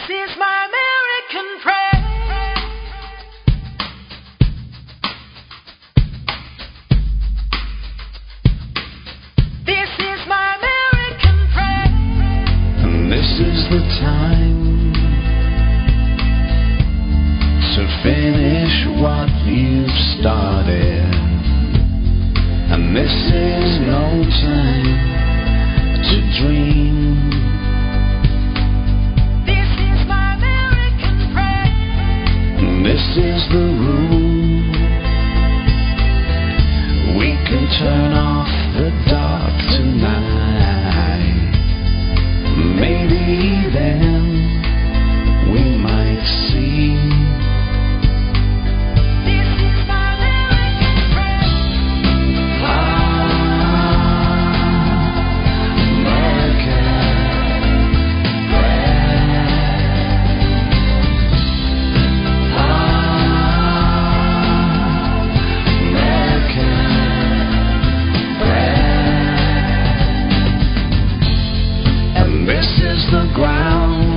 is my American prayer. This is my American prayer. And this is the time to finish what you've started. And this is no time to dream. This is my American prayer. And this is the room. We can turn off the dark tonight. Maybe then we might see. This is my American prayer. And this is the ground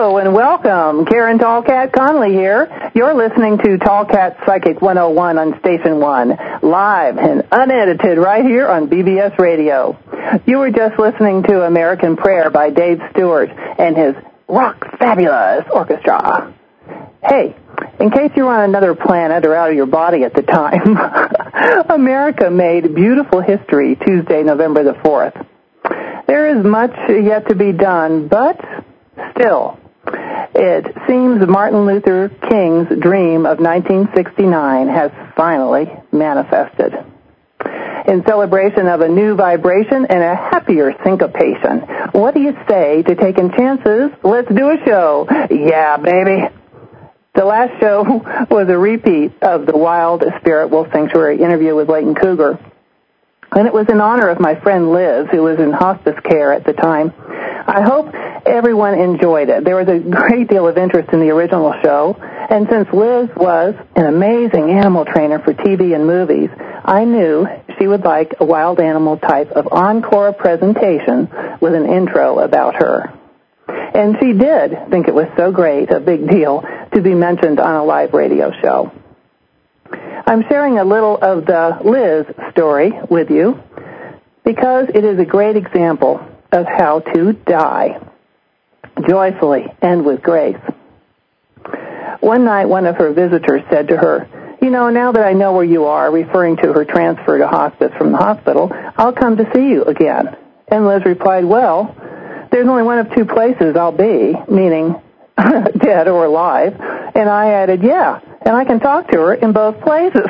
Hello and welcome. Karen Tallcat Conley here. You're listening to Tallcat Psychic 101 on Station 1, live and unedited right here on BBS Radio. You were just listening to American Prayer by Dave Stewart and his Rock Fabulous Orchestra. Hey, in case you were on another planet or out of your body at the time, America made beautiful history Tuesday, November the 4th. There is much yet to be done, but still, it seems Martin Luther King's dream of 1969 has finally manifested. In celebration of a new vibration and a happier syncopation, what do you say to taking chances? Let's do a show. Yeah, baby. The last show was a repeat of the Wild Spirit Wolf Sanctuary interview with Leighton Cougar. And it was in honor of my friend Liz, who was in hospice care at the time. I hope everyone enjoyed it. There was a great deal of interest in the original show, and since Liz was an amazing animal trainer for TV and movies, I knew she would like a wild animal type of encore presentation with an intro about her. And she did think it was so great, a big deal, to be mentioned on a live radio show. I'm sharing a little of the Liz story with you because it is a great example of how to die joyfully and with grace. One night, one of her visitors said to her, "You know, now that I know where you are," referring to her transfer to hospice from the hospital, "I'll come to see you again." And Liz replied, "Well, there's only one of two places I'll be," meaning dead or alive. And I added, "Yeah, and I can talk to her in both places."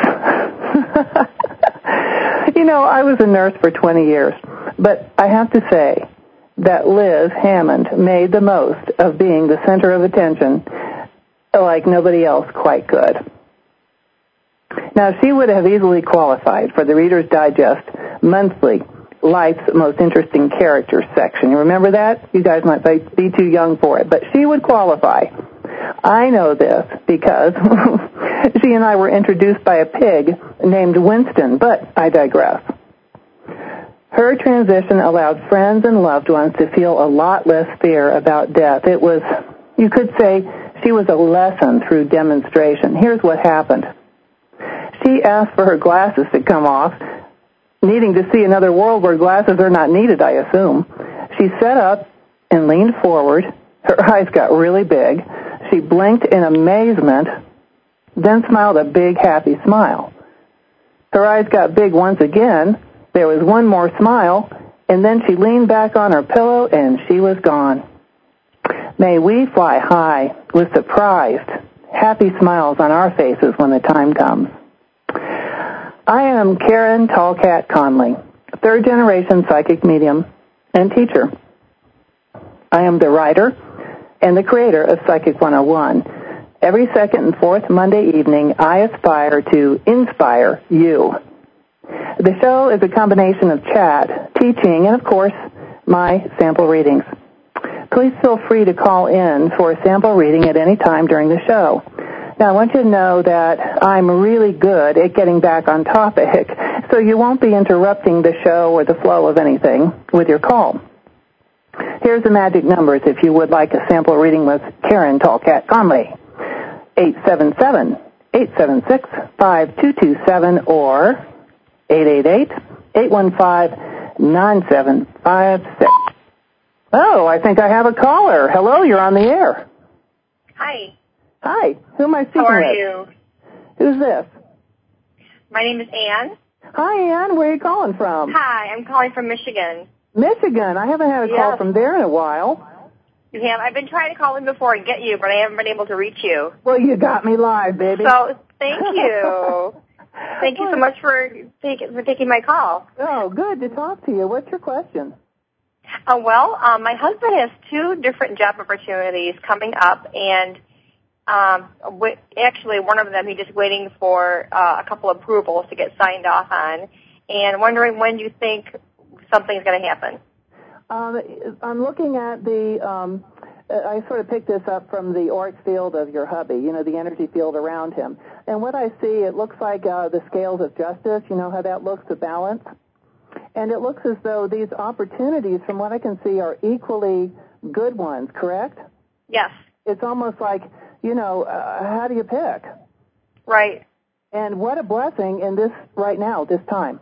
You know, I was a nurse for 20 years, but I have to say that Liz Hammond made the most of being the center of attention like nobody else quite could. Now, she would have easily qualified for the Reader's Digest monthly Life's Most Interesting Characters section. You remember that? You guys might be too young for it, but she would qualify. I know this because she and I were introduced by a pig named Winston, but I digress. Her transition allowed friends and loved ones to feel a lot less fear about death. It was, you could say, she was a lesson through demonstration. Here's what happened. She asked for her glasses to come off, needing to see another world where glasses are not needed, I assume. She sat up and leaned forward. Her eyes got really big. She blinked in amazement, then smiled a big, happy smile. Her eyes got big once again. There was one more smile, and then she leaned back on her pillow, and she was gone. May we fly high with surprised, happy smiles on our faces when the time comes. I am Karen Tallcat Conley, third-generation psychic medium and teacher. I am the writer and the creator of Psychic 101. Every second and fourth Monday evening, I aspire to inspire you. The show is a combination of chat, teaching, and, of course, my sample readings. Please feel free to call in for a sample reading at any time during the show. Now, I want you to know that I'm really good at getting back on topic, so you won't be interrupting the show or the flow of anything with your call. Here's the magic numbers if you would like a sample reading with Karen Tallcat Conley. 877-876-5227 or 888-815-9756. Oh, I think I have a caller. Hello, you're on the air. Hi. Hi, who am I speaking How are with? you? Who's this? My name is Ann. Hi, Ann. Where are you calling from? Hi, I'm calling from Michigan. Michigan. I haven't had a call Yes. from there in a while. You have? I've been trying to call in before and get you, but I haven't been able to reach you. Well, you got me live, baby. So, thank you. Thank you so much for taking my call. Oh, good to talk to you. What's your question? My husband has two different job opportunities coming up, and actually one of them he's just waiting for a couple approvals to get signed off on, and wondering when you think something's going to happen. I'm looking at I sort of picked this up from the auric field of your hubby, the energy field around him. And what I see, it looks like the scales of justice, you know how that looks, the balance? And it looks as though these opportunities, from what I can see, are equally good ones, correct? Yes. It's almost like, how do you pick? Right. And what a blessing in this right now, this time.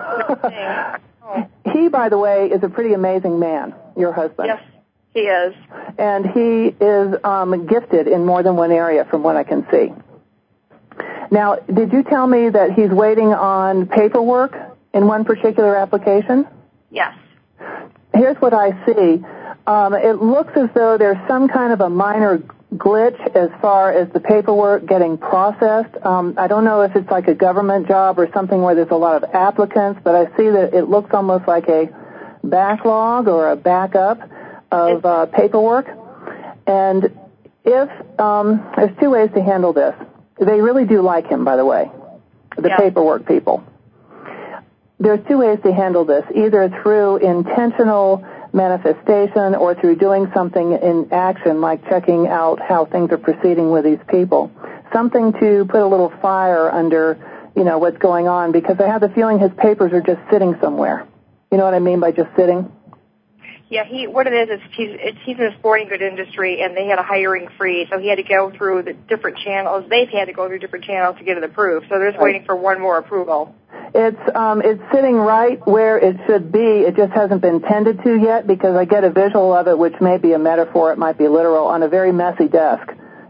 Oh. He, by the way, is a pretty amazing man, your husband. Yes, he is. And he is gifted in more than one area from what I can see. Now, did you tell me that he's waiting on paperwork in one particular application? Yes. Here's what I see. It looks as though there's some kind of a minor glitch as far as the paperwork getting processed. I don't know if it's like a government job or something where there's a lot of applicants, but I see that it looks almost like a backlog or a backup of paperwork. And if there's two ways to handle this. They really do like him, by the way, the paperwork people. There's two ways to handle this, either through intentional manifestation or through doing something in action, like checking out how things are proceeding with these people. Something to put a little fire under, what's going on, because I have the feeling his papers are just sitting somewhere. You know what I mean by just sitting? Yeah, what it is he's in the sporting goods industry, and they had a hiring freeze, so he had to go through the different channels. They've had to go through different channels to get it approved, so they're just waiting for one more approval. It's sitting right where it should be. It just hasn't been tended to yet, because I get a visual of it, which may be a metaphor, it might be literal, on a very messy desk.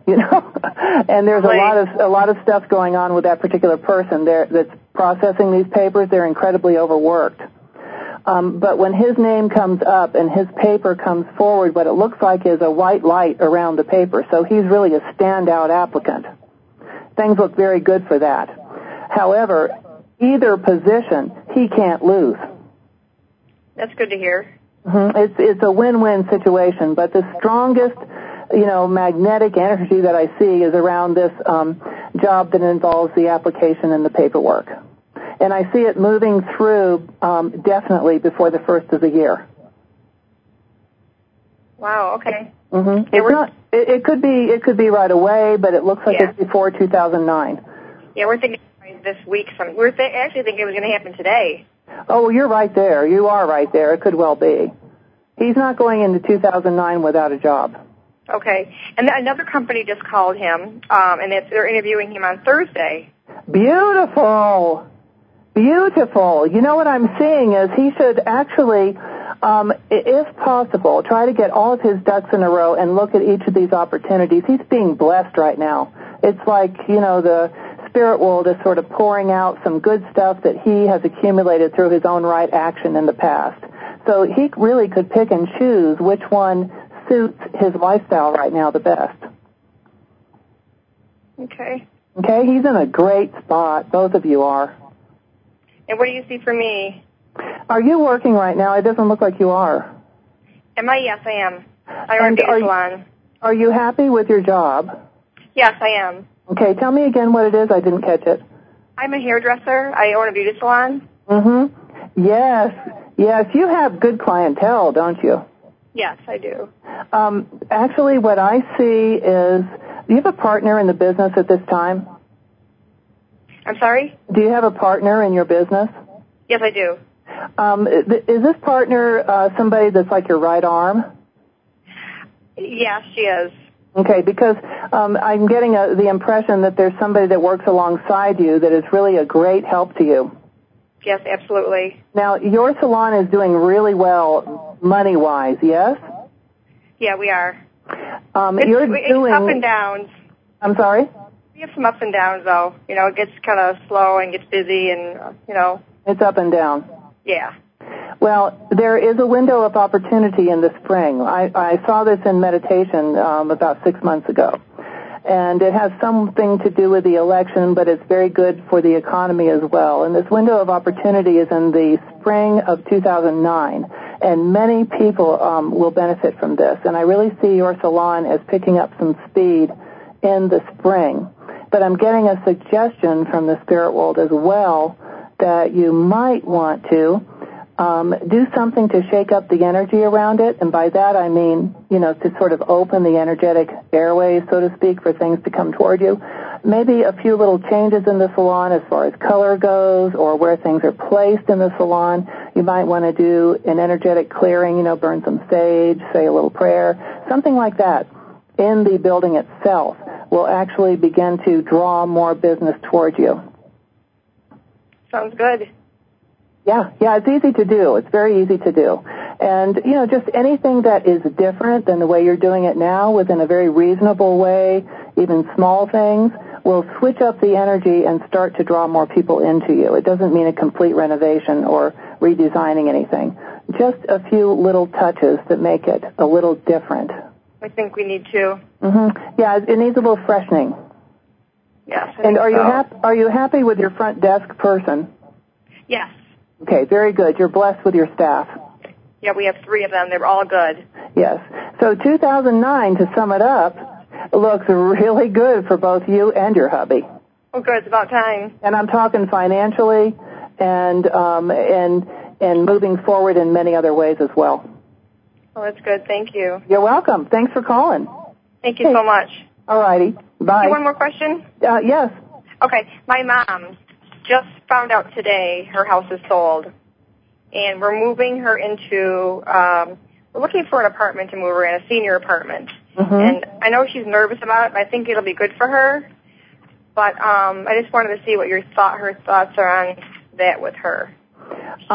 And there's a lot of stuff going on with that particular person that's processing these papers. They're incredibly overworked. But when his name comes up and his paper comes forward, what it looks like is a white light around the paper. So he's really a standout applicant. Things look very good for that. However, either position, he can't lose. That's good to hear. Mm-hmm. It's a win-win situation, but the strongest, magnetic energy that I see is around this job that involves the application and the paperwork. And I see it moving through definitely before the first of the year. Wow. Okay. Mm-hmm. It could be right away, but it looks like it's before 2009. Yeah, we're thinking this week. We're actually thinking it was going to happen today. Oh, you're right there. You are right there. It could well be. He's not going into 2009 without a job. Okay. And another company just called him, and they're interviewing him on Thursday. Beautiful. Beautiful. You know what I'm seeing is he should actually, if possible, try to get all of his ducks in a row and look at each of these opportunities. He's being blessed right now. It's like, the spirit world is sort of pouring out some good stuff that he has accumulated through his own right action in the past. So he really could pick and choose which one suits his lifestyle right now the best. Okay. Okay, he's in a great spot. Both of you are. And what do you see for me? Are you working right now? It doesn't look like you are. Am I? Yes, I am. I run a beauty salon. Are you happy with your job? Yes, I am. Okay, tell me again what it is. I didn't catch it. I'm a hairdresser. I own a beauty salon. Mm-hmm. Yes, you have good clientele, don't you? Yes, I do. Actually, what I see is, do you have a partner in the business at this time? I'm sorry? Do you have a partner in your business? Yes, I do. Is this partner somebody that's like your right arm? Yes, she is. Okay, because I'm getting the impression that there's somebody that works alongside you that is really a great help to you. Yes, absolutely. Now, your salon is doing really well money-wise, yes? Yeah, we are. It's up and downs. I'm sorry? We have some ups and downs, though. It gets kind of slow and gets busy and, It's up and down. Yeah. Well, there is a window of opportunity in the spring. I saw this in meditation about 6 months ago. And it has something to do with the election, but it's very good for the economy as well. And this window of opportunity is in the spring of 2009. And many people will benefit from this. And I really see your salon as picking up some speed in the spring. But I'm getting a suggestion from the spirit world as well that you might want to do something to shake up the energy around it. And by that I mean, to sort of open the energetic airways, so to speak, for things to come toward you. Maybe a few little changes in the salon as far as color goes or where things are placed in the salon. You might want to do an energetic clearing, burn some sage, say a little prayer, something like that. in the building itself will actually begin to draw more business towards you. Sounds good. Yeah, it's easy to do. It's very easy to do. And, just anything that is different than the way you're doing it now within a very reasonable way, even small things, will switch up the energy and start to draw more people into you. It doesn't mean a complete renovation or redesigning anything. Just a few little touches that make it a little different. I think we need to. Mm-hmm. Yeah, it needs a little freshening. Yes. And are you happy with your front desk person? Yes. Okay, very good. You're blessed with your staff. Yeah, we have 3 of them. They're all good. Yes. So 2009, to sum it up, looks really good for both you and your hubby. Oh, good. It's about time. And I'm talking financially and moving forward in many other ways as well. Oh, that's good. Thank you. You're welcome. Thanks for calling. Thank you so much. All righty. Bye. One more question? Yes. Okay. My mom just found out today her house is sold, and we're moving her into, we're looking for an apartment to move her in, a senior apartment. Mm-hmm. And I know she's nervous about it, but I think it'll be good for her. But I just wanted to see what her thoughts are on that with her. She's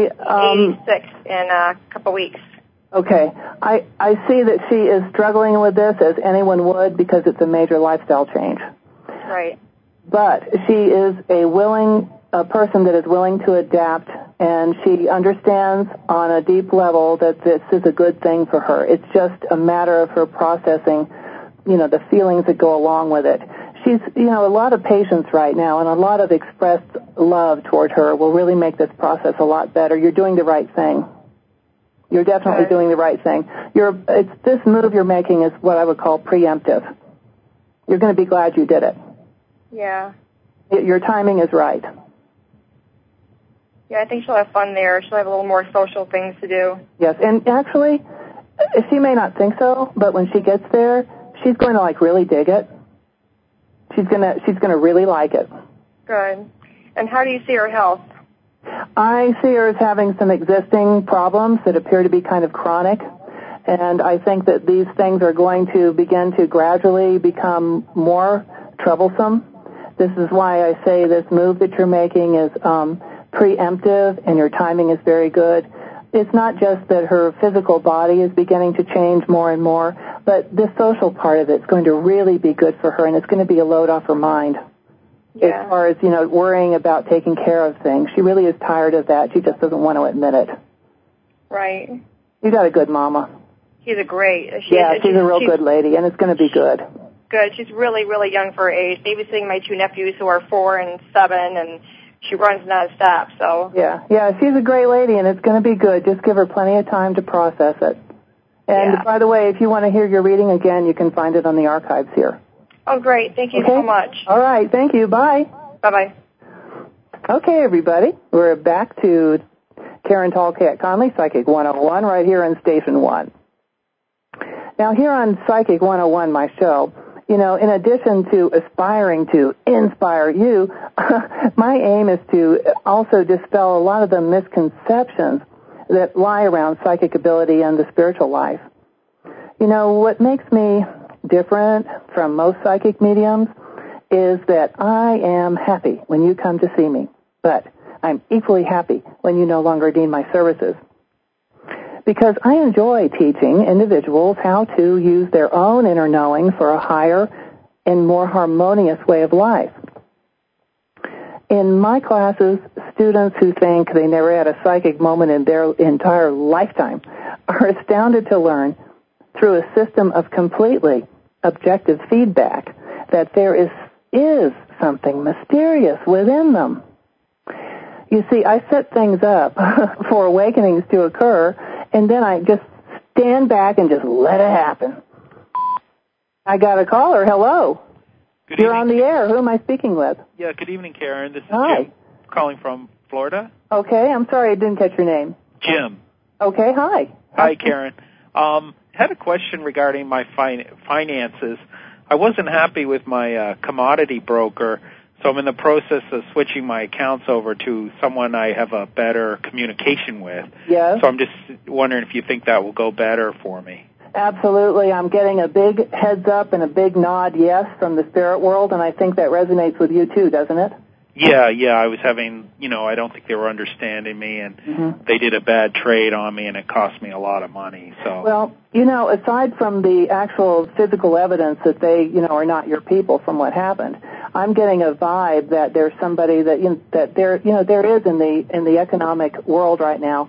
86 in a couple weeks. Okay. I see that she is struggling with this, as anyone would, because it's a major lifestyle change. Right. But she is a person that is willing to adapt, and she understands on a deep level that this is a good thing for her. It's just a matter of her processing, the feelings that go along with it. She's, a lot of patience right now, and a lot of expressed love toward her will really make this process a lot better. You're doing the right thing. You're definitely doing the right thing. This move you're making is what I would call preemptive. You're going to be glad you did it. Yeah. Your timing is right. Yeah, I think she'll have fun there. She'll have a little more social things to do. Yes, and actually, she may not think so, but when she gets there, she's going to really dig it. She's gonna really like it. Good. And how do you see her health? I see her as having some existing problems that appear to be kind of chronic, and I think that these things are going to begin to gradually become more troublesome. This is why I say this move that you're making is preemptive, and your timing is very good. It's not just that her physical body is beginning to change more and more, but the social part of it's going to really be good for her, and it's going to be a load off her mind. Yeah. As far as, worrying about taking care of things. She really is tired of that. She just doesn't want to admit it. Right. You got a good mama. She's a great. She's a real good lady, and it's going to be good. Good. She's really, really young for her age. Babysitting my 2 nephews who are 4 and 7, and she runs nonstop. So. Yeah, she's a great lady, and it's going to be good. Just give her plenty of time to process it. And by the way, if you want to hear your reading again, you can find it on the archives here. Oh, great. Thank you so much. All right. Thank you. Bye. Bye-bye. Okay, everybody. We're back to Karen Tallcat Conley, Psychic 101, right here on Station 1. Now, here on Psychic 101, my show, in addition to aspiring to inspire you, my aim is to also dispel a lot of the misconceptions that lie around psychic ability and the spiritual life. What makes me different from most psychic mediums is that I am happy when you come to see me, but I'm equally happy when you no longer need my services. Because I enjoy teaching individuals how to use their own inner knowing for a higher and more harmonious way of life. In my classes, students who think they never had a psychic moment in their entire lifetime are astounded to learn through a system of completely objective feedback that there is something mysterious within them. You see, I set things up for awakenings to occur, and then I just stand back and just let it happen. I got a caller. Hello. Good You're evening. on the air. Who am I speaking with? Yeah, good evening, Karen. This is Hi. Jim calling from Florida. Okay, I'm sorry I didn't catch your name. Jim. Okay, hi. Hi, Karen. Had a question regarding my finances. I wasn't happy with my commodity broker, so I'm in the process of switching my accounts over to someone I have a better communication with. Yes. So I'm just wondering if you think that will go better for me. Absolutely. I'm getting a big heads up and a big nod yes from the spirit world, and I think that resonates with you too, doesn't it? Yeah, I was having, I don't think they were understanding me, and they did a bad trade on me, and it cost me a lot of money. So, well, aside from the actual physical evidence that they, are not your people from what happened, I'm getting a vibe that there's somebody that there is in the economic world right now.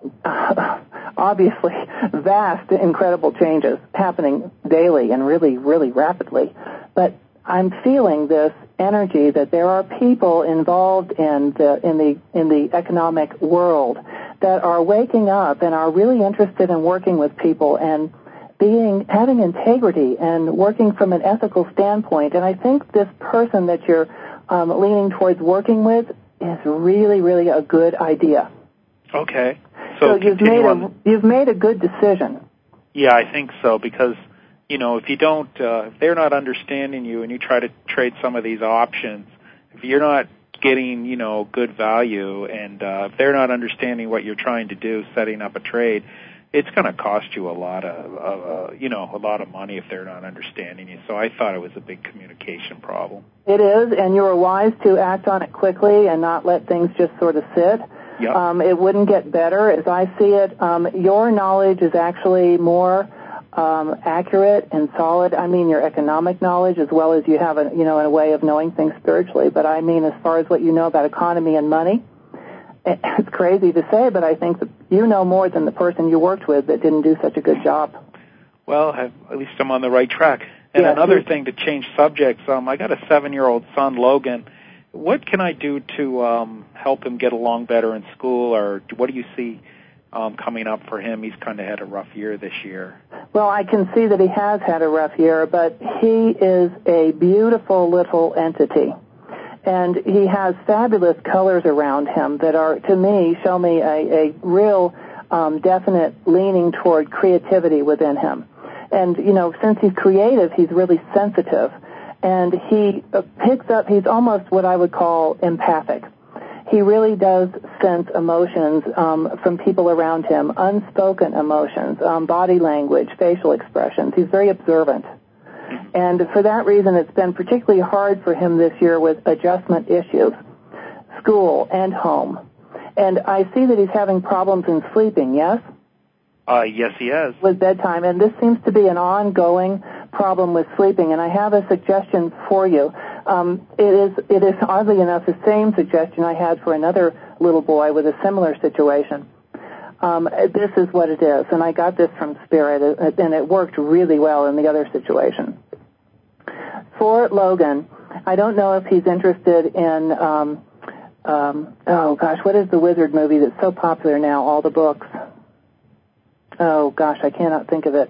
Obviously, vast, incredible changes happening daily and really, really rapidly, but I'm feeling this energy that there are people involved in the economic world that are waking up and are really interested in working with people and having integrity and working from an ethical standpoint. And I think this person that you're leaning towards working with is really, really a good idea. Okay. So you've made a good decision. Yeah, I think so, because if you don't, if they're not understanding you and you try to trade some of these options, if you're not getting, good value, and if they're not understanding what you're trying to do, setting up a trade, it's going to cost you a lot of money if they're not understanding you. So I thought it was a big communication problem. It is, and you were wise to act on it quickly and not let things just sort of sit. Yep. It wouldn't get better, as I see it. Your knowledge is actually more accurate and solid. I mean, your economic knowledge, as well as you have a way of knowing things spiritually. But I mean, as far as what you know about economy and money, it's crazy to say, but I think that you know more than the person you worked with that didn't do such a good job. Well, at least I'm on the right track. And another thing, to change subjects, I got a 7-year-old son, Logan. What can I do to help him get along better in school, or what do you see coming up for him? He's kind of had a rough year this year. Well, I can see that he has had a rough year, but he is a beautiful little entity. And he has fabulous colors around him that are, to me, show me a real definite leaning toward creativity within him. And, since he's creative, he's really sensitive. And he picks up, he's almost what I would call empathic. He really does sense emotions from people around him, unspoken emotions, body language, facial expressions. He's very observant. And for that reason, it's been particularly hard for him this year with adjustment issues, school and home. And I see that he's having problems in sleeping, yes? Yes, he has. With bedtime, and this seems to be an ongoing problem with sleeping, and I have a suggestion for you. It is oddly enough the same suggestion I had for another little boy with a similar situation. This is what it is, and I got this from Spirit, and it worked really well in the other situation. For Logan, I don't know if he's interested in, what is the wizard movie that's so popular now, all the books? Oh, gosh, I cannot think of it.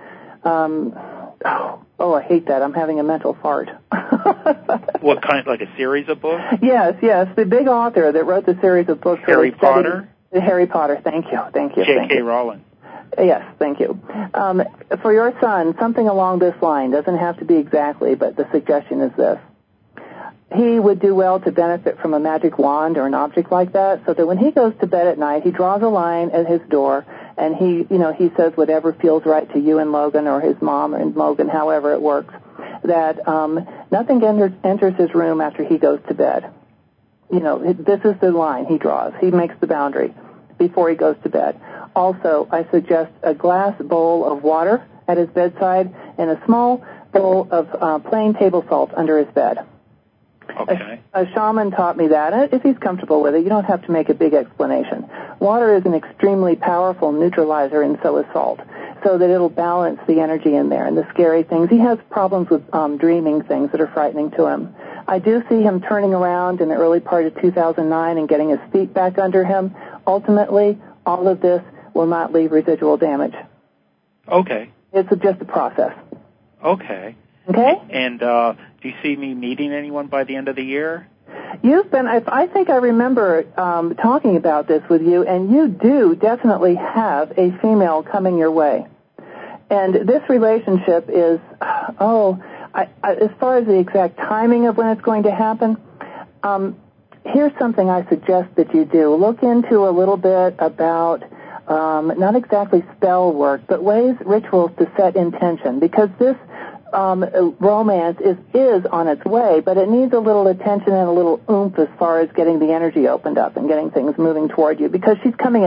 I hate that. I'm having a mental fart. What kind, like a series of books? Yes. The big author that wrote the series of books. Harry Potter? Harry Potter, thank you. J.K. Rowling. Yes, thank you. For your son, something along this line, doesn't have to be exactly, but the suggestion is this. He would do well to benefit from a magic wand or an object like that, so that when he goes to bed at night, he draws a line at his door, and he says whatever feels right to you and Logan, or his mom and Logan, however it works, that nothing enters his room after he goes to bed. This is the line he draws. He makes the boundary before he goes to bed. Also, I suggest a glass bowl of water at his bedside and a small bowl of plain table salt under his bed. Okay. A shaman taught me that. If he's comfortable with it, you don't have to make a big explanation. Water is an extremely powerful neutralizer, and so is salt, so that it'll balance the energy in there and the scary things. He has problems with dreaming things that are frightening to him. I do see him turning around in the early part of 2009 and getting his feet back under him. Ultimately, all of this will not leave residual damage. Okay. It's just a process. Okay. Okay? And do you see me meeting anyone by the end of the year? I think I remember talking about this with you, and you do definitely have a female coming your way. And this relationship is, as far as the exact timing of when it's going to happen, here's something I suggest that you do. Look into a little bit about not exactly spell work, but rituals to set intention, because this romance is on its way, but it needs a little attention and a little oomph as far as getting the energy opened up and getting things moving toward you, because she's coming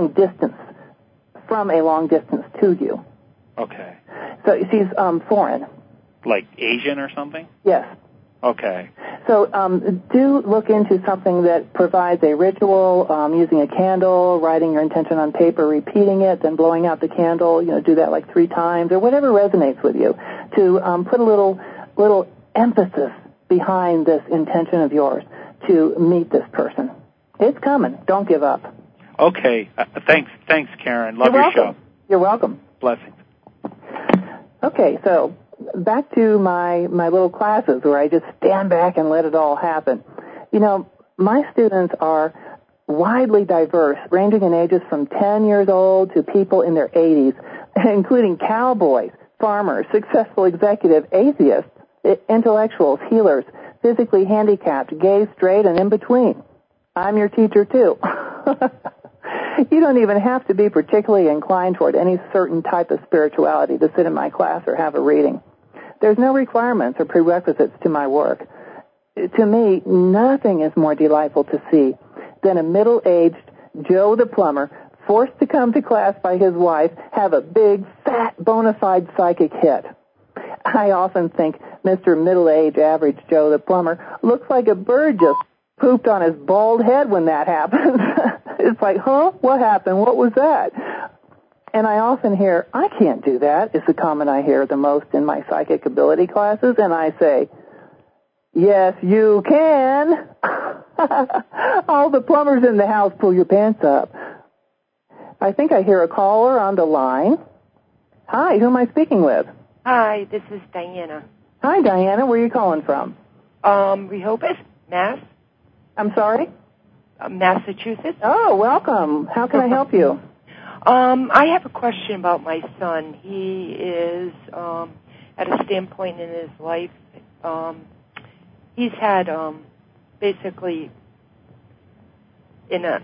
from a long distance to you. Okay. So she's foreign. Like Asian or something? Yes. Okay. So do look into something that provides a ritual, using a candle, writing your intention on paper, repeating it, then blowing out the candle. Do that like 3 times or whatever resonates with you, to put a little emphasis behind this intention of yours to meet this person. It's coming. Don't give up. Okay. Thanks, Karen. Love your show. You're welcome. Blessings. Okay, so back to my little classes where I just stand back and let it all happen. My students are widely diverse, ranging in ages from 10 years old to people in their 80s, including cowboys, farmers, successful executives, atheists, intellectuals, healers, physically handicapped, gay, straight, and in between. I'm your teacher, too. You don't even have to be particularly inclined toward any certain type of spirituality to sit in my class or have a reading. There's no requirements or prerequisites to my work. To me, nothing is more delightful to see than a middle-aged Joe the plumber forced to come to class by his wife have a big, fat, bona fide psychic hit. I often think Mr. Middle-aged Average Joe the plumber looks like a bird just pooped on his bald head when that happens. It's like, huh? What happened? What was that? And I often hear, I can't do that, is the comment I hear the most in my psychic ability classes, and I say, yes, you can. All the plumbers in the house, pull your pants up. I think I hear a caller on the line. Hi, who am I speaking with? Hi, this is Diana. Hi, Diana. Where are you calling from? Rehoboth, Mass. I'm sorry? Massachusetts. Oh, welcome. How can I help you? I have a question about my son. He is at a standpoint in his life. He's had basically in a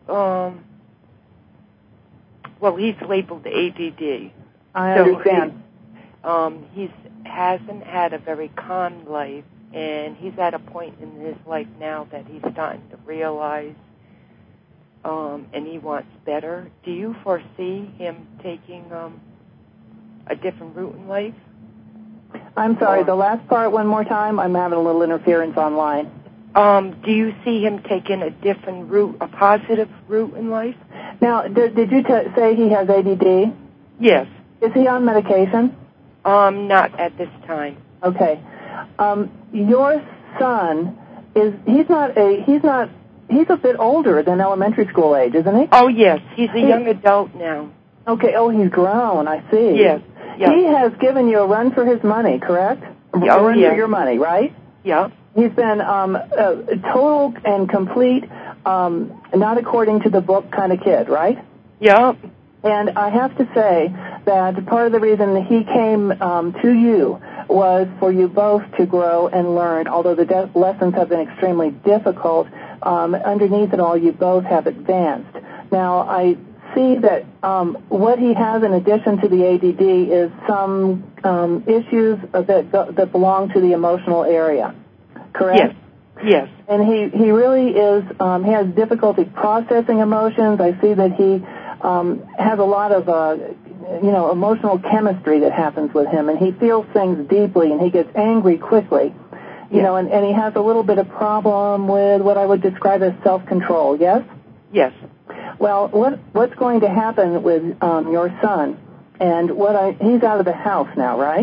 he's labeled ADD. I understand. He hasn't had a very calm life, and he's at a point in his life now that he's starting to realize, and he wants better. Do you foresee him taking a different route in life? I'm sorry, the last part one more time. I'm having a little interference online. Do you see him taking a different route, a positive route in life? Now, did you say he has ADD? Yes. Is he on medication? Not at this time. Okay. Your son he's a bit older than elementary school age, isn't he? Oh, yes. He's a young adult now. Okay. Oh, he's grown. I see. Yes. Yep. He has given you a run for his money, correct? A run for your money, right? Yeah. He's been total and complete, not according to the book kind of kid, right? Yeah. And I have to say that part of the reason he came to you was for you both to grow and learn. Although the lessons have been extremely difficult, underneath it all, you both have advanced. Now, I see that what he has in addition to the ADD is some issues that belong to the emotional area, correct? Yes. Yes. And he really is, he has difficulty processing emotions. I see that he has a lot of, emotional chemistry that happens with him, and he feels things deeply, and he gets angry quickly, and he has a little bit of problem with what I would describe as self-control, yes? Yes. Well, what's going to happen with your son, and he's out of the house now, right?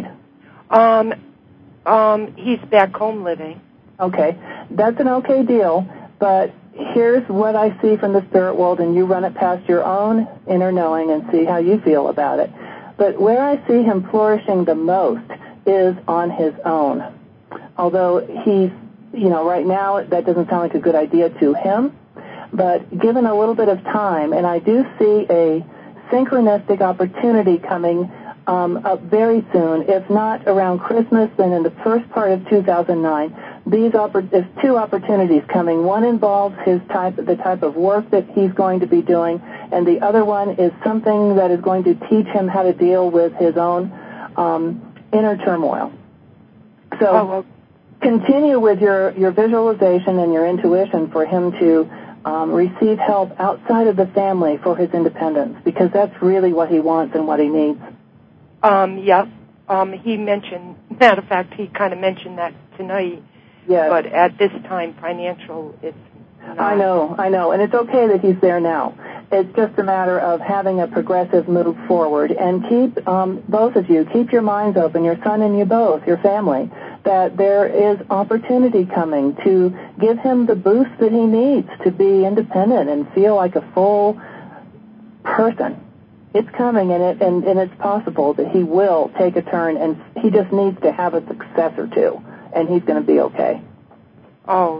He's back home living. Okay. That's an okay deal, but here's what I see from the spirit world, and you run it past your own inner knowing and see how you feel about it. But where I see him flourishing the most is on his own. Although he's, right now that doesn't sound like a good idea to him, but given a little bit of time, and I do see a synchronistic opportunity coming up very soon, if not around Christmas, then in the first part of 2009, there's 2 opportunities coming. One involves the type of work that he's going to be doing, and the other one is something that is going to teach him how to deal with his own inner turmoil. So continue with your visualization and your intuition for him to receive help outside of the family for his independence, because that's really what he wants and what he needs. Yes. He mentioned, matter of fact, he kind of mentioned that tonight. Yes. But at this time, financial, it's not. I know, and it's okay that he's there now. It's just a matter of having a progressive move forward, and keep, both of you, keep your minds open, your son and you both, your family, that there is opportunity coming to give him the boost that he needs to be independent and feel like a full person. It's coming, and it's possible that he will take a turn, and he just needs to have a success or two, and he's going to be okay. Oh,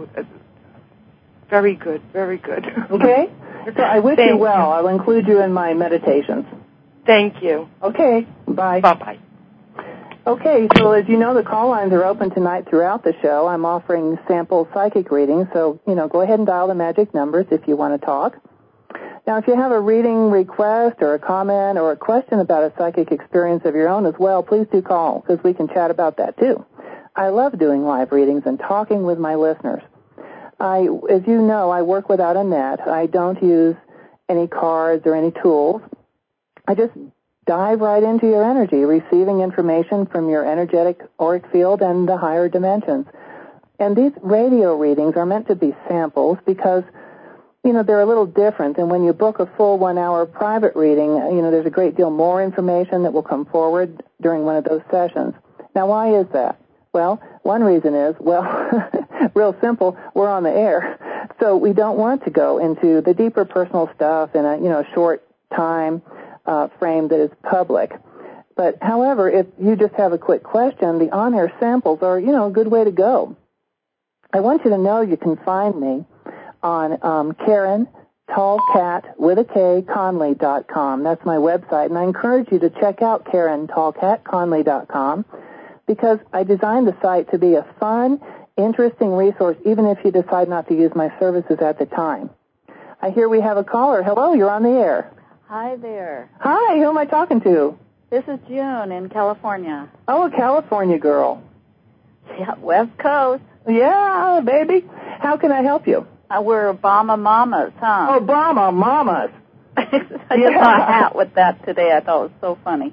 very good, very good. Okay? So I wish you well. You. I'll include you in my meditations. Thank you. Okay, bye. Bye-bye. Okay, so as you know, the call lines are open tonight throughout the show. I'm offering sample psychic readings, so, go ahead and dial the magic numbers if you want to talk. Now, if you have a reading request or a comment or a question about a psychic experience of your own as well, please do call, because we can chat about that too. I love doing live readings and talking with my listeners. As you know, I work without a net. I don't use any cards or any tools. I just dive right into your energy, receiving information from your energetic auric field and the higher dimensions. And these radio readings are meant to be samples because, they're a little different. And when you book a full 1-hour private reading, there's a great deal more information that will come forward during one of those sessions. Now, why is that? Well, one reason is, real simple, we're on the air. So we don't want to go into the deeper personal stuff in a short time frame that is public. But, however, if you just have a quick question, the on-air samples are, a good way to go. I want you to know you can find me on Karen Tallcat with a K Conley.com. That's my website, and I encourage you to check out Karen Tallcat Conley.com, because I designed the site to be a fun, interesting resource, even if you decide not to use my services at the time. I hear we have a caller. Hello, you're on the air. Hi there. Hi, who am I talking to? This is June in California. Oh, a California girl. Yeah, West Coast. Yeah, baby. How can I help you? We're Obama mamas, huh? Obama mamas. I just saw a hat with that today. I thought it was so funny.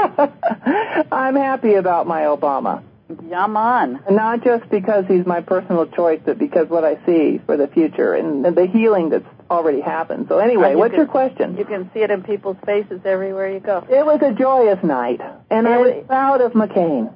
I'm happy about my Obama. Yum on. Not just because he's my personal choice, but because what I see for the future and the healing that's already happened. So anyway, what's your question? You can see it in people's faces everywhere you go. It was a joyous night, and I was proud of McCain.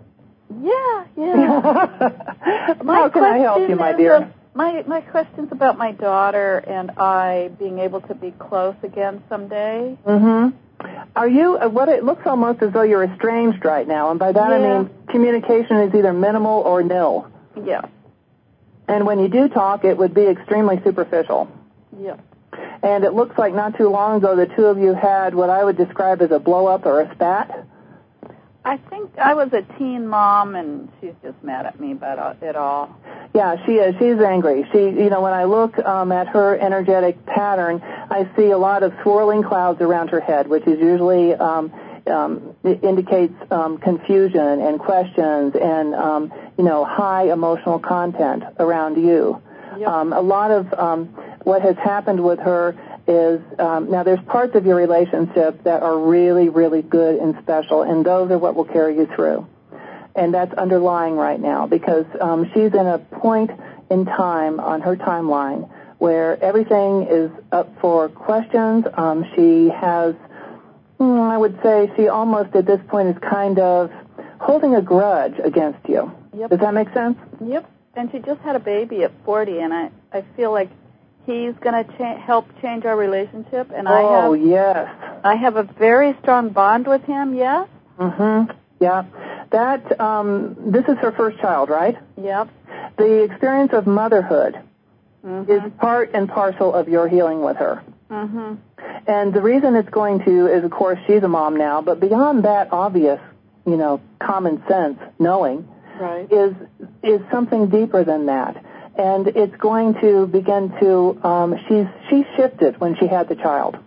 Yeah. How can I help you, my dear? My question's about my daughter and I being able to be close again someday. Mm-hmm. Are you, what it looks almost as though you're estranged right now, and by that I mean communication is either minimal or nil. Yeah. And when you do talk, it would be extremely superficial. Yeah. And it looks like not too long ago the two of you had what I would describe as a blow-up or a spat. I think I was a teen mom, and she's just mad at me about it all. Yeah, she is. She's angry. When I look at her energetic pattern, I see a lot of swirling clouds around her head, which is usually it indicates confusion and questions and high emotional content around you. Yep. A lot of what has happened with her is now there's parts of your relationship that are really, really good and special, and those are what will carry you through. And that's underlying right now because she's in a point in time on her timeline where everything is up for questions. She has, I would say, she almost at this point is kind of holding a grudge against you. Yep. Does that make sense? Yep. And she just had a baby at 40, and I feel like he's going to help change our relationship. And yes. I have a very strong bond with him, yes? Mm-hmm. Yeah. That, this is her first child, right? Yep. The experience of motherhood is part and parcel of your healing with her. Mm-hmm. And the reason it's going to is, of course, she's a mom now, but beyond that obvious, common sense knowing right. is something deeper than that. And it's going to begin to, she shifted when she had the child.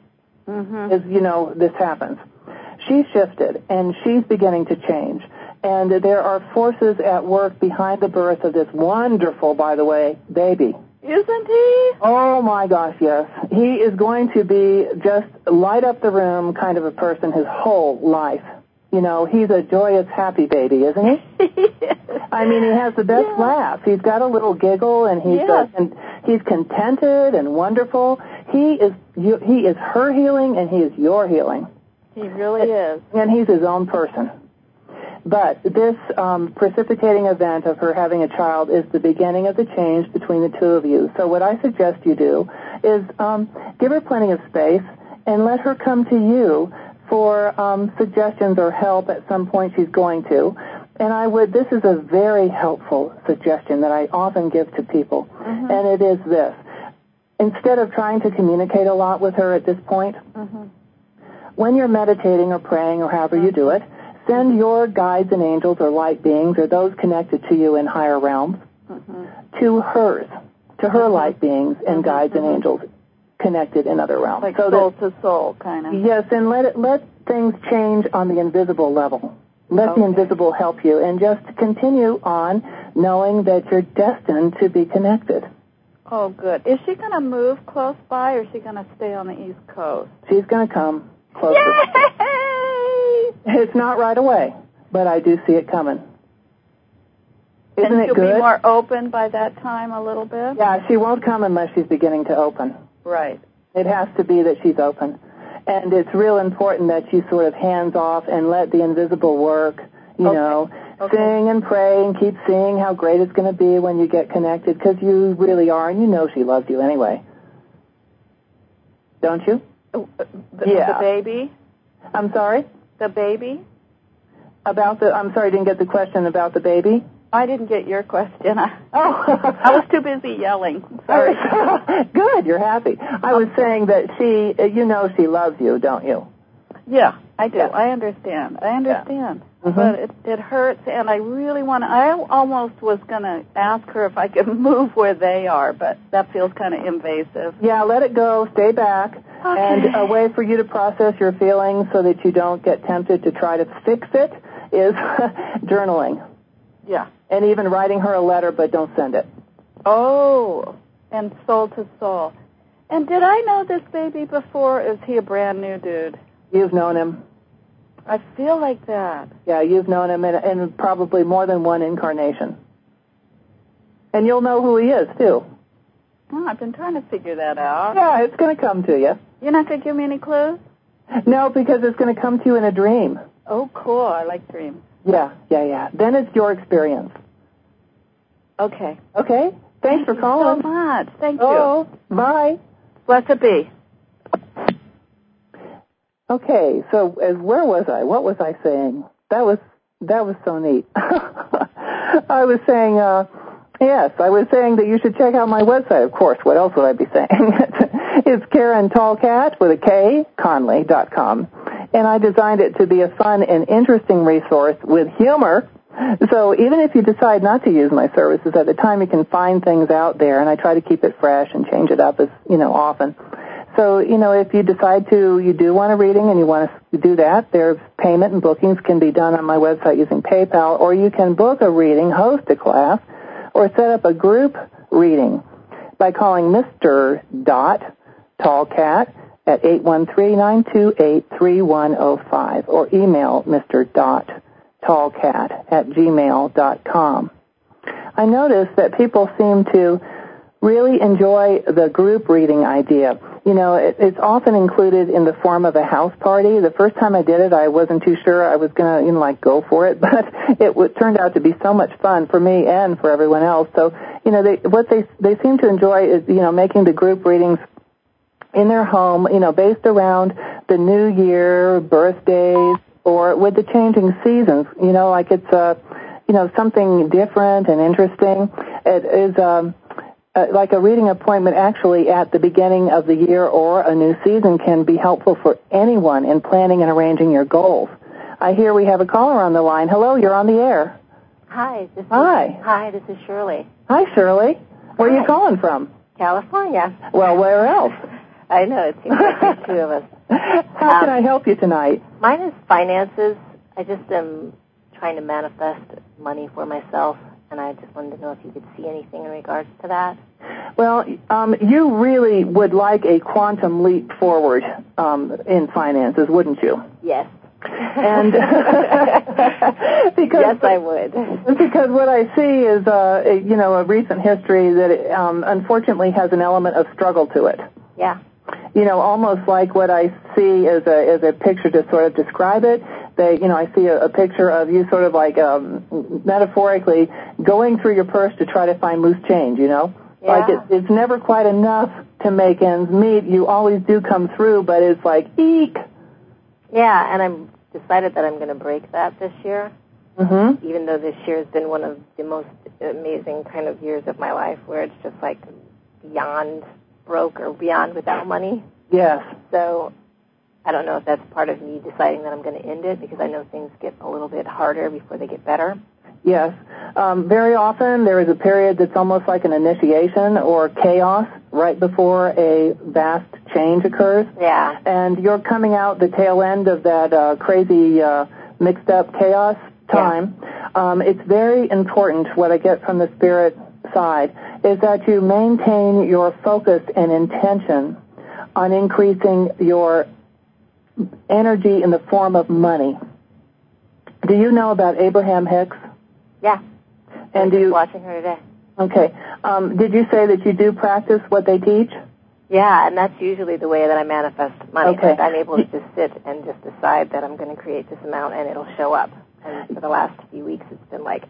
is, this happens. She's shifted, and she's beginning to change. And there are forces at work behind the birth of this wonderful, by the way, baby. Isn't he? Oh, my gosh, yes. He is going to be just light up the room kind of a person his whole life. He's a joyous, happy baby, isn't he? Yes. I mean, he has the best laugh. He's got a little giggle, and he's contented and wonderful. He is her healing, and he is your healing. He really is. And he's his own person. But this precipitating event of her having a child is the beginning of the change between the two of you. So what I suggest you do is give her plenty of space and let her come to you for suggestions or help at some point she's going to. And this is a very helpful suggestion that I often give to people. And it is this. Instead of trying to communicate a lot with her at this point, when you're meditating or praying or however you do it, send your guides and angels or light beings or those connected to you in higher realms to her light beings and guides and angels connected in other realms. Like soul to soul, kind of. Yes, and let things change on the invisible level. Let the invisible help you, and just continue on knowing that you're destined to be connected. Oh, good. Is she going to move close by, or is she going to stay on the East Coast? She's going to come closer. Yay! It's not right away, but I do see it coming. Isn't and it she'll good? Be more open by that time a little bit? Yeah, she won't come unless she's beginning to open. Right. It has to be that she's open. And it's real important that you sort of hands off and let the invisible work, sing and pray and keep seeing how great it's going to be when you get connected, because you really are, and she loves you anyway. Don't you? The baby? I'm sorry? The baby? I'm sorry, I didn't get the question about the baby. I didn't get your question. I was too busy yelling. Sorry. Good, you're happy. I was saying that she loves you, don't you? Yeah, I do. Yeah. I understand. Yeah. But it hurts, and I really I almost was going to ask her if I could move where they are, but that feels kind of invasive. Yeah, let it go. Stay back. Okay. And a way for you to process your feelings so that you don't get tempted to try to fix it is journaling. Yeah. And even writing her a letter, but don't send it. Oh, and soul to soul. And did I know this baby before? Is he a brand new dude? You've known him. I feel like that. Yeah, you've known him in probably more than one incarnation. And you'll know who he is, too. Oh, I've been trying to figure that out. Yeah, it's going to come to you. You're not going to give me any clues? No, because it's going to come to you in a dream. Oh, cool. I like dreams. Yeah. Then it's your experience. Okay. Okay? Thanks for calling. Thank you so much. Thank you. Oh, bye. Blessed be. Okay, so where was I? What was I saying? That was so neat. I was saying, I was saying that you should check out my website, of course. What else would I be saying? It's Karen Tallcat with a K, Conley.com. And I designed it to be a fun and interesting resource with humor. So even if you decide not to use my services at the time, you can find things out there, and I try to keep it fresh and change it up as, often. So, if you decide you do want a reading and you want to do that, there's payment and bookings can be done on my website using PayPal, or you can book a reading, host a class, or set up a group reading by calling Mr. Tallcat at 813-928-3105 or email mr.tallcat@gmail.com. I noticed that people seem to really enjoy the group reading idea. It's often included in the form of a house party. The first time I did it, I wasn't too sure I was going to, go for it, but it turned out to be so much fun for me and for everyone else. So, they seem to enjoy is, making the group readings in their home, based around the new year, birthdays, or with the changing seasons, like it's, something different and interesting. It is, like a reading appointment actually at the beginning of the year or a new season can be helpful for anyone in planning and arranging your goals. I hear we have a caller on the line. Hello, you're on the air. Hi, this is Shirley. Hi, Shirley. Where are you calling from? California. Well, where else? I know, it seems like there's two of us. How can I help you tonight? Mine is finances. I just am trying to manifest money for myself, and I just wanted to know if you could see anything in regards to that. Well, you really would like a quantum leap forward in finances, wouldn't you? Yes. And because yes, I would. Because what I see is, a recent history that unfortunately has an element of struggle to it. Yeah. Almost like what I see as a picture to sort of describe it. I see a picture of you sort of like metaphorically going through your purse to try to find loose change. Yeah. Like it's never quite enough to make ends meet. You always do come through, but it's like eek. Yeah, and I'm decided that I'm going to break that this year. Mm-hmm. Even though this year has been one of the most amazing kind of years of my life, where it's just like beyond broke or beyond without money. Yes. So I don't know if that's part of me deciding that I'm going to end it, because I know things get a little bit harder before they get better. Yes. Very often there is a period that's almost like an initiation or chaos right before a vast change occurs. Yeah. And you're coming out the tail end of that crazy mixed up chaos time. Yeah. It's very important, what I get from the spirit side, is that you maintain your focus and intention on increasing your energy in the form of money. Do you know about Abraham Hicks? Yeah. And I was watching her today. Okay. Did you say that you do practice what they teach? Yeah, and that's usually the way that I manifest money. Okay. Like I'm able to just sit and just decide that I'm going to create this amount, and it'll show up. And for the last few weeks, it's been like,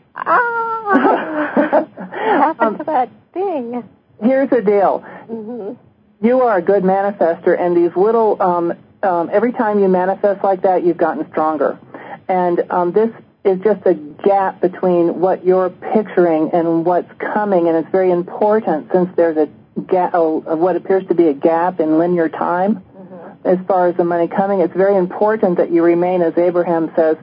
what happened to that thing? Here's the deal. Mm-hmm. You are a good manifester, and these little, every time you manifest like that, you've gotten stronger. And this is just a gap between what you're picturing and what's coming, and it's very important since there's a gap, what appears to be a gap in linear time as far as the money coming. It's very important that you remain, as Abraham says,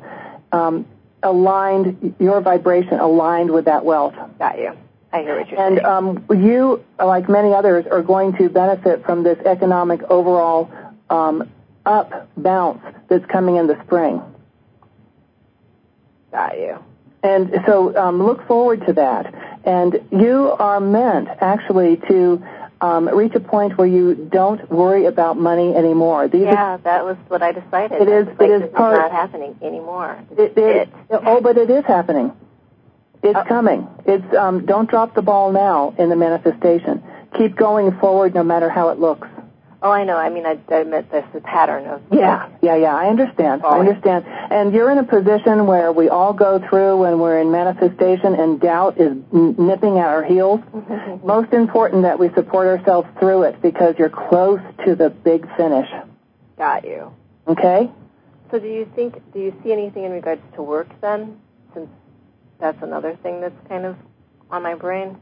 aligned, your vibration aligned with that wealth. Got you. I hear what you're saying. And you, like many others, are going to benefit from this economic overall up bounce that's coming in the spring. Got you. And so look forward to that. And you are meant, actually, to reach a point where you don't worry about money anymore. That was what I decided. It is not happening anymore. But it is happening. It's coming. It's don't drop the ball now in the manifestation. Keep going forward no matter how it looks. Oh, I know. I mean, I admit there's a pattern of... Yeah. I understand. Falling. I understand. And you're in a position where we all go through when we're in manifestation and doubt is nipping at our heels. Most important that we support ourselves through it because you're close to the big finish. Got you. Okay? So do you see anything in regards to work then, since that's another thing that's kind of on my brain?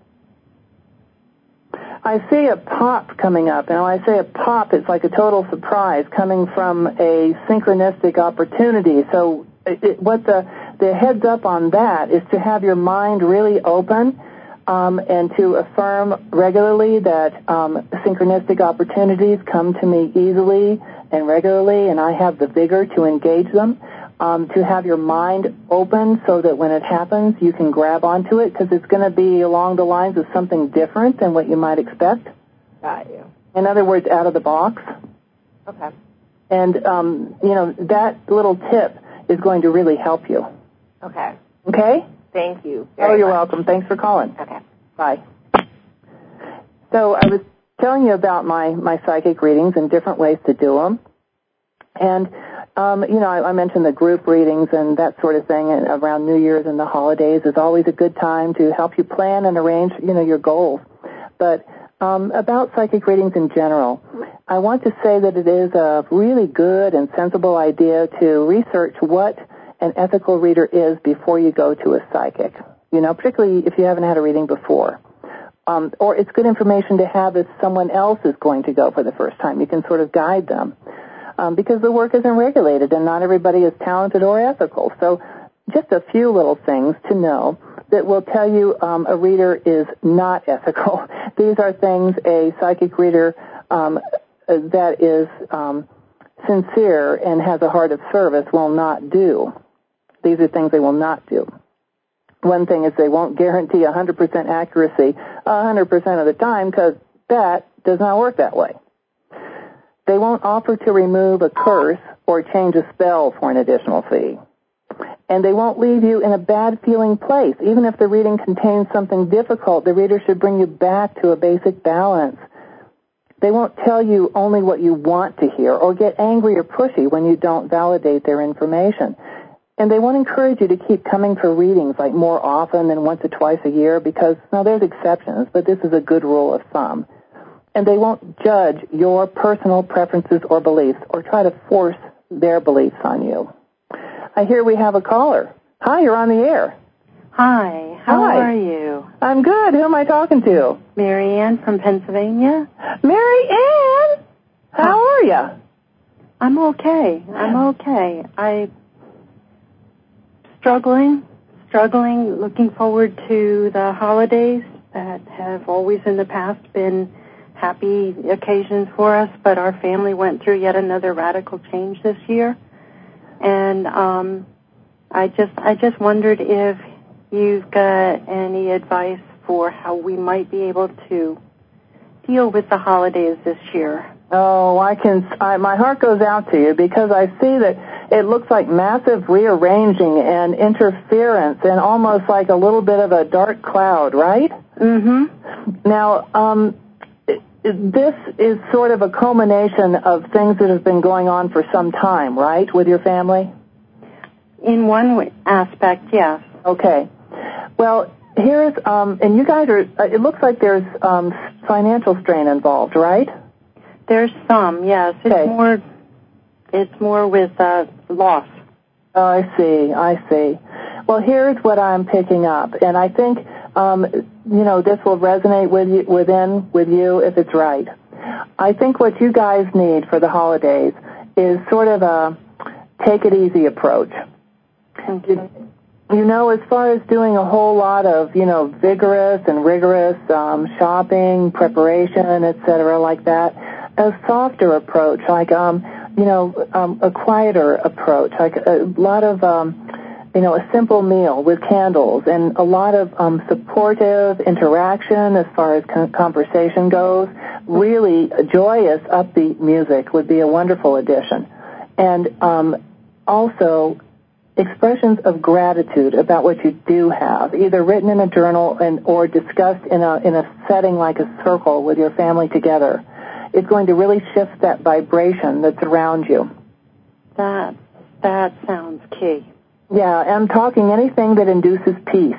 I see a pop coming up, and when I say a pop, it's like a total surprise coming from a synchronistic opportunity. So what the heads up on that is to have your mind really open and to affirm regularly that synchronistic opportunities come to me easily and regularly, and I have the vigor to engage them. To have your mind open so that when it happens, you can grab onto it because it's going to be along the lines of something different than what you might expect. Got you. In other words, out of the box. Okay. And, that little tip is going to really help you. Okay. Okay? Thank you. You're welcome. Thanks for calling. Okay. Bye. So I was telling you about my psychic readings and different ways to do them. And I mentioned the group readings and that sort of thing around New Year's and the holidays is always a good time to help you plan and arrange, your goals. But about psychic readings in general, I want to say that it is a really good and sensible idea to research what an ethical reader is before you go to a psychic, particularly if you haven't had a reading before. Or it's good information to have if someone else is going to go for the first time. You can sort of guide them. Because the work isn't regulated and not everybody is talented or ethical. So just a few little things to know that will tell you a reader is not ethical. These are things a psychic reader that is sincere and has a heart of service will not do. These are things they will not do. One thing is they won't guarantee 100% accuracy 100% of the time, because that does not work that way. They won't offer to remove a curse or change a spell for an additional fee. And they won't leave you in a bad feeling place. Even if the reading contains something difficult, the reader should bring you back to a basic balance. They won't tell you only what you want to hear or get angry or pushy when you don't validate their information. And they won't encourage you to keep coming for readings like more often than once or twice a year, because, now there's exceptions, but this is a good rule of thumb. And they won't judge your personal preferences or beliefs or try to force their beliefs on you. I hear we have a caller. Hi, you're on the air. Hi, how are you? I'm good. Who am I talking to? Mary Ann from Pennsylvania. Mary Ann! How are you? I'm okay. I'm struggling, looking forward to the holidays that have always in the past been happy occasions for us, but our family went through yet another radical change this year. And I just wondered if you've got any advice for how we might be able to deal with the holidays this year. Oh, my heart goes out to you, because I see that it looks like massive rearranging and interference and almost like a little bit of a dark cloud, right? Mm-hmm. Now, this is sort of a culmination of things that have been going on for some time, right, with your family? In one aspect, yes. Okay. Well, here's, and you guys are, it looks like there's financial strain involved, right? There's some, yes. Okay. It's more with loss. Oh, I see. Well, here's what I'm picking up, and I think, this will resonate with you if it's right. I think what you guys need for the holidays is sort of a take it easy approach. Okay. As far as doing a whole lot of, vigorous and rigorous shopping, preparation, etc., like that, a softer approach, like, a quieter approach, like a lot of, a simple meal with candles and a lot of supportive interaction as far as conversation goes. Really joyous, upbeat music would be a wonderful addition. And also expressions of gratitude about what you do have, either written in a journal or discussed in a setting like a circle with your family together. It's going to really shift that vibration that's around you. That sounds key. Yeah, I'm talking anything that induces peace.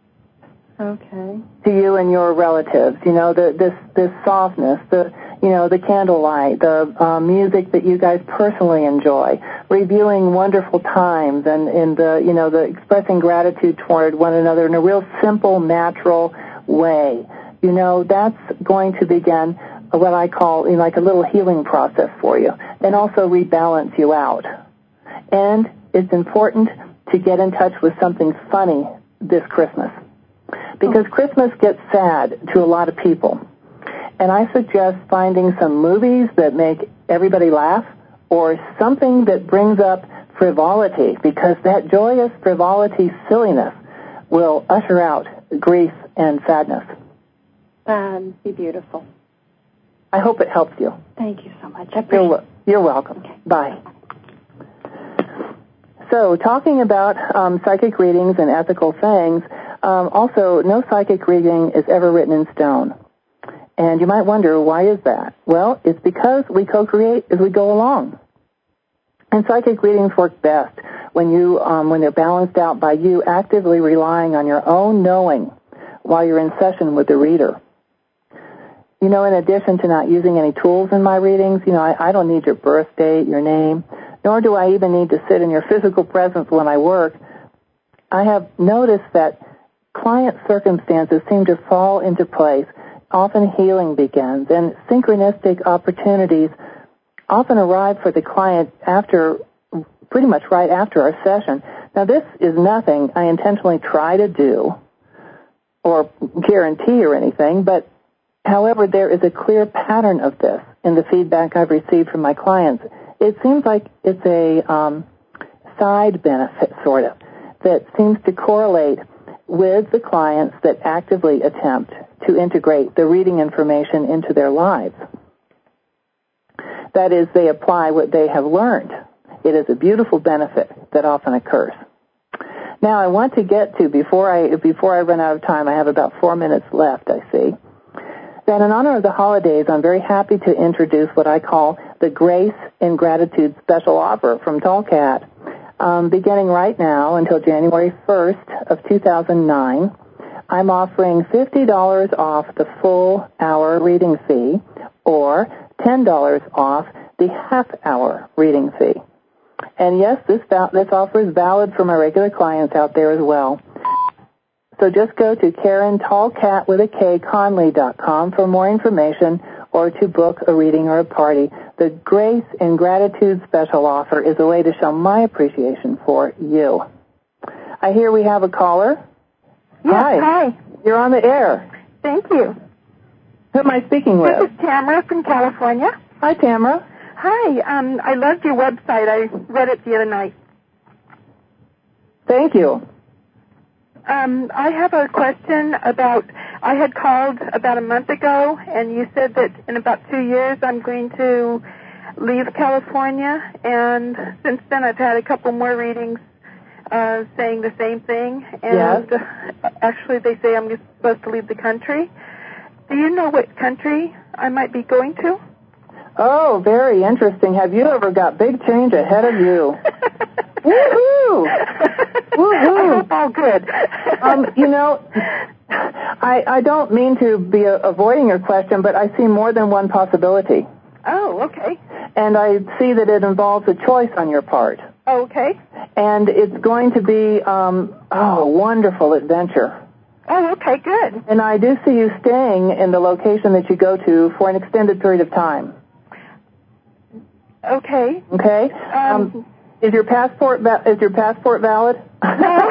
Okay. To you and your relatives, this softness, the candlelight, the music that you guys personally enjoy, reviewing wonderful times, and the expressing gratitude toward one another in a real simple, natural way. That's going to begin what I call like a little healing process for you, and also rebalance you out. And it's important to get in touch with something funny this Christmas, because Christmas gets sad to a lot of people. And I suggest finding some movies that make everybody laugh, or something that brings up frivolity, because that joyous frivolity, silliness, will usher out grief and sadness. That'd be beautiful. I hope it helps you. Thank you so much. I appreciate it. You're welcome. Okay. Bye. So, talking about psychic readings and ethical things, also, no psychic reading is ever written in stone. And you might wonder, why is that? Well, it's because we co-create as we go along. And psychic readings work best when they're balanced out by you actively relying on your own knowing while you're in session with the reader. In addition to not using any tools in my readings, I don't need your birth date, your name, nor do I even need to sit in your physical presence when I work. I have noticed that client circumstances seem to fall into place. Often healing begins, and synchronistic opportunities often arrive for the client pretty much right after our session. Now, this is nothing I intentionally try to do or guarantee or anything, but however, there is a clear pattern of this in the feedback I've received from my clients. it seems like it's a side benefit, sort of, that seems to correlate with the clients that actively attempt to integrate the reading information into their lives. That is, they apply what they have learned. It is a beautiful benefit that often occurs. Now, I want to get to, before I run out of time, I have about 4 minutes left, I see, that in honor of the holidays, I'm very happy to introduce what I call the Grace and Gratitude Special Offer from Tallcat. Beginning right now until January 1st of 2009, I'm offering $50 off the full hour reading fee or $10 off the half-hour reading fee. And yes, this offer is valid for my regular clients out there as well. So just go to KarenTallcat.com for more information or to book a reading or a party. The Grace and Gratitude Special Offer is a way to show my appreciation for you. I hear we have a caller. Yes, hi. You're on the air. Thank you. Who am I speaking with? This is Tamara from California. Hi, Tamara. Hi. I loved your website. I read it the other night. Thank you. I have a question about, I had called about a month ago, and you said that in about 2 years I'm going to leave California, and since then I've had a couple more readings saying the same thing, and yes. Actually they say I'm supposed to leave the country. Do you know what country I might be going to? Oh, very interesting. Have you ever got big change ahead of you? Woohoo! Woohoo! I hope all good. I don't mean to be avoiding your question, but I see more than one possibility. Oh, okay. And I see that it involves a choice on your part. Oh, okay. And it's going to be, a wonderful adventure. Oh, okay, good. And I do see you staying in the location that you go to for an extended period of time. Okay. Okay. Is your passport valid? No.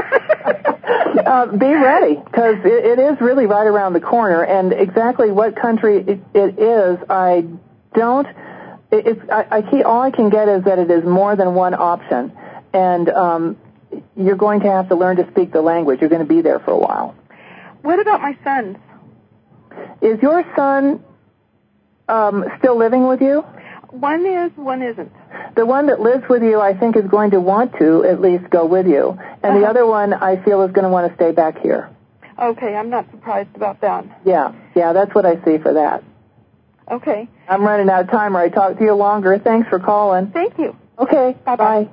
Be ready, because it is really right around the corner. And exactly what country it is, all I can get is that it is more than one option, and you're going to have to learn to speak the language. You're going to be there for a while. What about my sons? Is your son still living with you? One is, one isn't. The one that lives with you, I think, is going to want to at least go with you. And the other one, I feel, is going to want to stay back here. Okay, I'm not surprised about that. Yeah, that's what I see for that. Okay. I'm running out of time, or I talk to you longer. Thanks for calling. Thank you. Okay, bye-bye.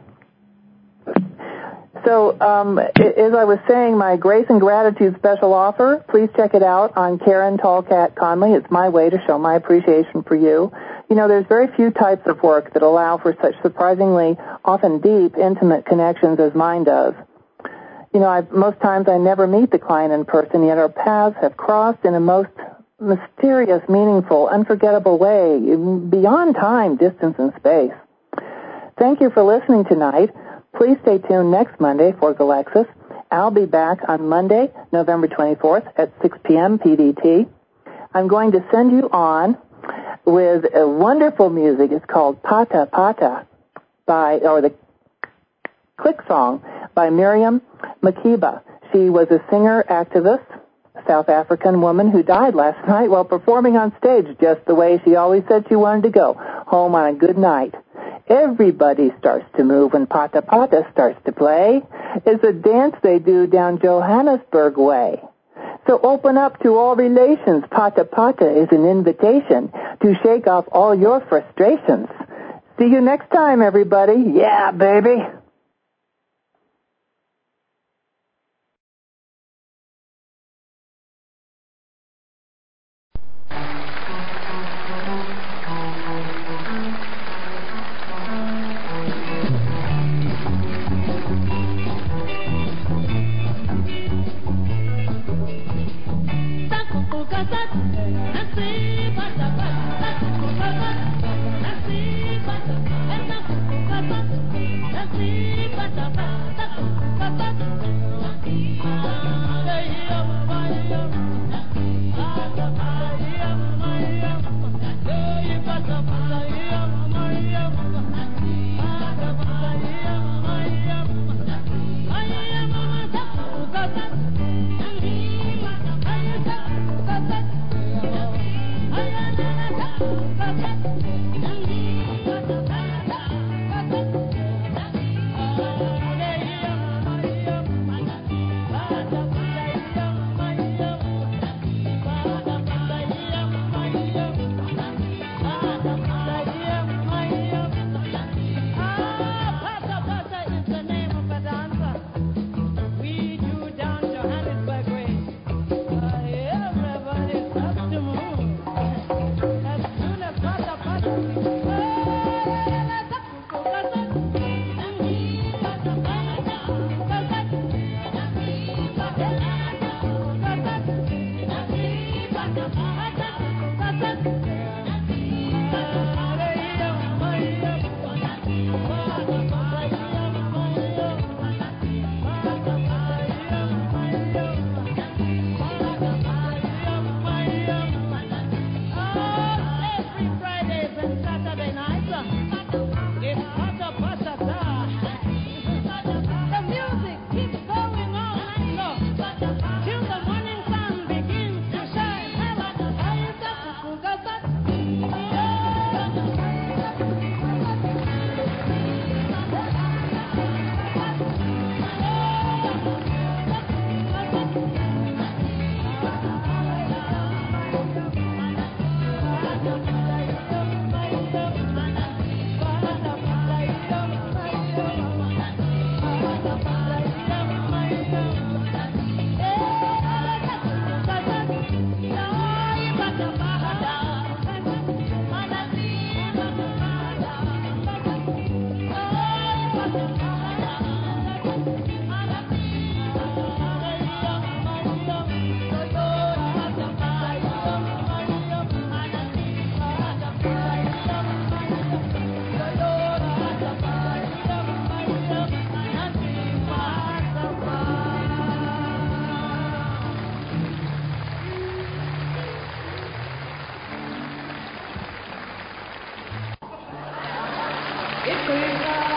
So, as I was saying, my Grace and Gratitude special offer, please check it out on Karen Tallcat Conley. It's my way to show my appreciation for you. You know, there's very few types of work that allow for such surprisingly, often deep, intimate connections as mine does. You know, most times I never meet the client in person, yet our paths have crossed in a most mysterious, meaningful, unforgettable way, beyond time, distance, and space. Thank you for listening tonight. Please stay tuned next Monday for Galexis. I'll be back on Monday, November 24th at 6 p.m. PDT. I'm going to send you on with a wonderful music. It's called Pata Pata or the Click Song by Miriam Makeba. She was a singer, activist, South African woman who died last night while performing on stage just the way she always said she wanted to go, home on a good night. Everybody starts to move when Pata Pata starts to play. It's a dance they do down Johannesburg way. So open up to all relations. Pata Pata is an invitation to shake off all your frustrations. See you next time, everybody. Yeah, baby. Let's see. If we